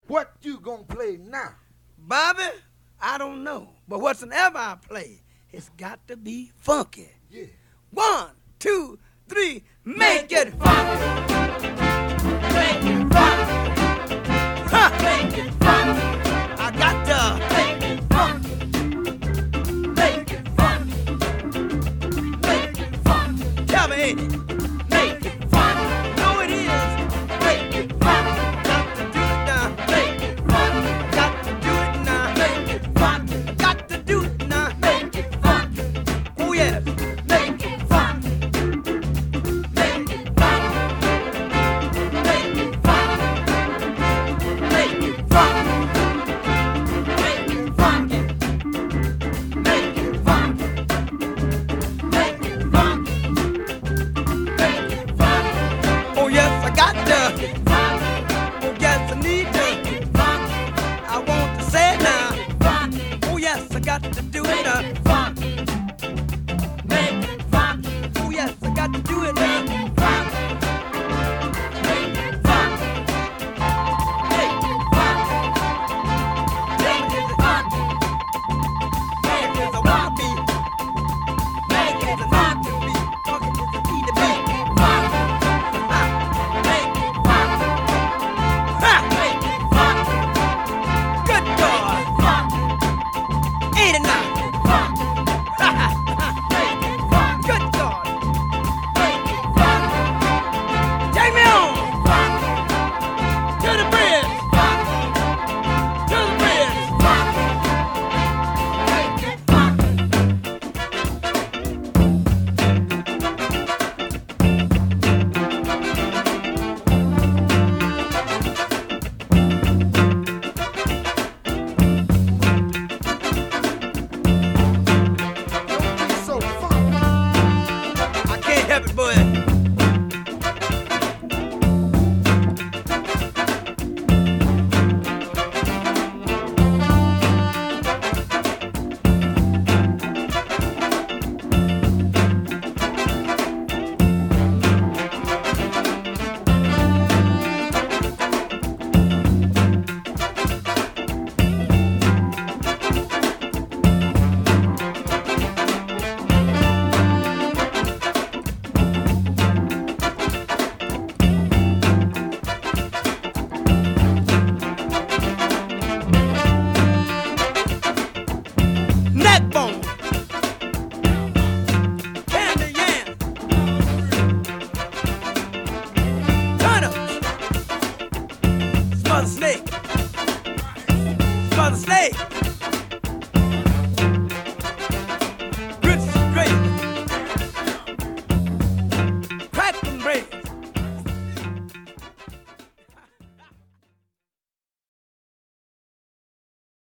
What you gonna play now? Bobby, I don't know. But whatsoever I play, it's got to be funky. Yeah. 1, 2, 3, make it funky. Make it funky. Ha! Make it funky. I got to make it funky. Make it funky. Make it funky. Tell me, ain't it? Make it funky. No, it is. Make it funky. Got to do it now. Make it funky. Got to do it now. Make it funky. Got to do it now. Make it funky. Oh yes. Make it funky. Make it funky. Make it funky. Make it funky. Make it funky. Make it funky. Make it funky. Make it funky. Oh yes, I got to. Oh yes, I need to. I want to say it now. Oh yes, I got to do it now. Oh yes, I got to do it now. Good God. Ain't it now? Good God. Take me on. To the bridge. To the bridge. So funky. I can't help it, boy. Neck bone. Candy yam. Turnips. Smother snake. Smother snake.